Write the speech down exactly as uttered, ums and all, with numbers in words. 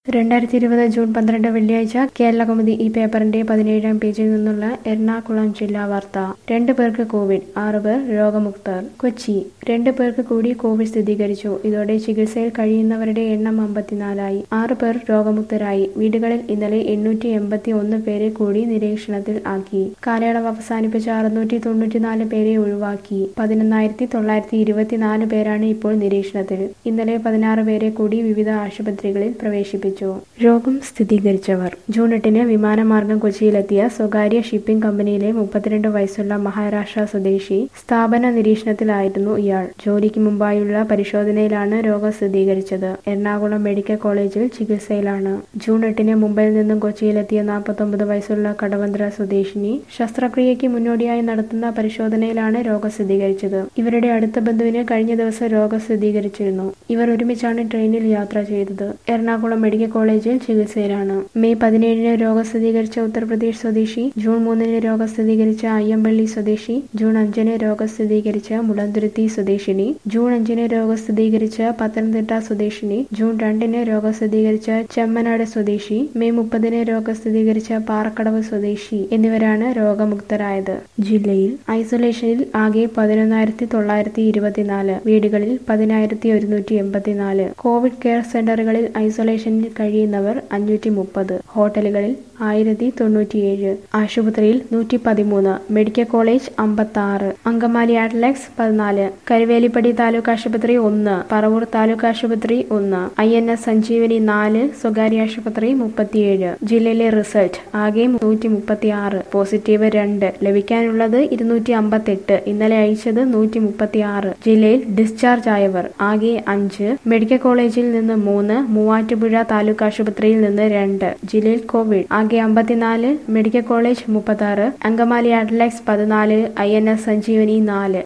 രണ്ടായിരത്തി ഇരുപത് ജൂൺ പന്ത്രണ്ട് വെള്ളിയാഴ്ച കേരളകൗമുദി ഈ പേപ്പറിന്റെ പതിനേഴാം പേജിൽ നിന്നുള്ള എറണാകുളം ജില്ലാ വാർത്ത. രണ്ടു പേർക്ക് കോവിഡ്, ആറുപേർ രോഗമുക്തർ. കൊച്ചി, രണ്ടു പേർക്ക് കൂടി കോവിഡ് സ്ഥിരീകരിച്ചു. ഇതോടെ ചികിത്സയിൽ കഴിയുന്നവരുടെ എണ്ണം അമ്പത്തിനാലായി. ആറു പേർ രോഗമുക്തരായി. വീടുകളിൽ ഇന്നലെ എണ്ണൂറ്റി എൺപത്തി ഒന്ന് പേരെ കൂടി നിരീക്ഷണത്തിൽ ആക്കി. കാലയളവ് അവസാനിപ്പിച്ച അറുന്നൂറ്റി തൊണ്ണൂറ്റിനാല് പേരെ ഒഴിവാക്കി. പതിനൊന്നായിരത്തി തൊള്ളായിരത്തി ഇരുപത്തിനാല് പേരാണ് ഇപ്പോൾ നിരീക്ഷണത്തിൽ. ഇന്നലെ പതിനാറ് പേരെ കൂടി വിവിധ ആശുപത്രികളിൽ പ്രവേശിപ്പിച്ചു. രോഗം സ്ഥിരീകരിച്ചവർ. ജൂൺ എട്ടിന് വിമാനമാർഗം കൊച്ചിയിലെത്തിയ സ്വകാര്യ ഷിപ്പിംഗ് കമ്പനിയിലെ മുപ്പത്തിരണ്ട് വയസ്സുള്ള മഹാരാഷ്ട്ര സ്വദേശി. സ്ഥാപന നിരീക്ഷണത്തിലായിരുന്നു ഇയാൾ. ജോലിക്ക് മുമ്പായുള്ള പരിശോധനയിലാണ് രോഗം സ്ഥിരീകരിച്ചത്. എറണാകുളം മെഡിക്കൽ കോളേജിൽ ചികിത്സയിലാണ്. ജൂൺ എട്ടിന് മുംബൈയിൽ നിന്നും കൊച്ചിയിലെത്തിയ നാൽപ്പത്തൊമ്പത് വയസ്സുള്ള കടവന്ത്ര സ്വദേശിനി. ശസ്ത്രക്രിയയ്ക്ക് മുന്നോടിയായി നടത്തുന്ന പരിശോധനയിലാണ് രോഗം സ്ഥിരീകരിച്ചത്. ഇവരുടെ അടുത്ത ബന്ധുവിന് കഴിഞ്ഞ ദിവസം രോഗം സ്ഥിരീകരിച്ചിരുന്നു. ഇവർ ഒരുമിച്ചാണ് ട്രെയിനിൽ യാത്ര ചെയ്തത്. എറണാകുളം മെഡിക്കൽ കോളേജിൽ ചികിത്സയിലാണ്. മെയ് പതിനേഴിന് രോഗം സ്ഥിരീകരിച്ച ഉത്തർപ്രദേശ് സ്വദേശി. ജൂൺ മൂന്നിന് രോഗം സ്ഥിരീകരിച്ച അയ്യമ്പള്ളി സ്വദേശി. ജൂൺ അഞ്ചിന് രോഗം സ്ഥിരീകരിച്ച മുളന്തുരുത്തി സ്വദേശിനി. ജൂൺ അഞ്ചിന് രോഗം സ്ഥിരീകരിച്ച പത്തനംതിട്ട സ്വദേശിനി. ജൂൺ രണ്ടിന് രോഗം സ്ഥിരീകരിച്ച ചെമ്മനാട് സ്വദേശി. മെയ് മുപ്പതിന് രോഗം സ്ഥിരീകരിച്ച പാറക്കടവ് സ്വദേശി എന്നിവരാണ് രോഗമുക്തരായത്. ജില്ലയിൽ ഐസൊലേഷനിൽ ആകെ പതിനൊന്നായിരത്തി തൊള്ളായിരത്തി ഇരുപത്തിനാല്. വീടുകളിൽ പതിനായിരത്തി ഒരുന്നൂറ്റി എൺപത്തിനാല്. കോവിഡ് കെയർ സെന്ററുകളിൽ ഐസൊലേഷനിൽ കഴിയുന്നവർ അഞ്ഞൂറ്റി മുപ്പത്. ഹോട്ടലുകളിൽ ആയിരത്തി തൊണ്ണൂറ്റിയേഴ്. ആശുപത്രിയിൽ നൂറ്റി പതിമൂന്ന്. മെഡിക്കൽ കോളേജ് അമ്പത്തി ആറ്. അങ്കമാലി അഡ്ലക്സ് പതിനാല്. കരുവേലിപ്പടി താലൂക്ക് ആശുപത്രി ഒന്ന്. പറവൂർ താലൂക്ക് ആശുപത്രി ഒന്ന്. ഐ എൻ എസ് സഞ്ജീവനി നാല്. സ്വകാര്യ ആശുപത്രി മുപ്പത്തിയേഴ്. ജില്ലയിലെ റിസൾട്ട് ആകെ നൂറ്റി മുപ്പത്തി ആറ്. പോസിറ്റീവ് രണ്ട്. ലഭിക്കാനുള്ളത് ഇരുന്നൂറ്റി അമ്പത്തെട്ട്. ഇന്നലെ അയച്ചത് നൂറ്റി മുപ്പത്തി ആറ്. ജില്ലയിൽ ഡിസ്ചാർജ് ആയവർ ആകെ അഞ്ച്. മെഡിക്കൽ കോളേജിൽ നിന്ന് മൂന്ന്. മൂവാറ്റുപുഴ താലൂക്ക് ആശുപത്രിയിൽ നിന്ന് രണ്ട്. ജില്ലയിൽ കോവിഡ് ആകെ അമ്പത്തിനാല്. മെഡിക്കൽ കോളേജ് മുപ്പത്തി ആറ്. അങ്കമാലി അഡ്ലക്സ് പതിനാല്. ഐ എൻ എസ് സഞ്ജീവനി നാല്.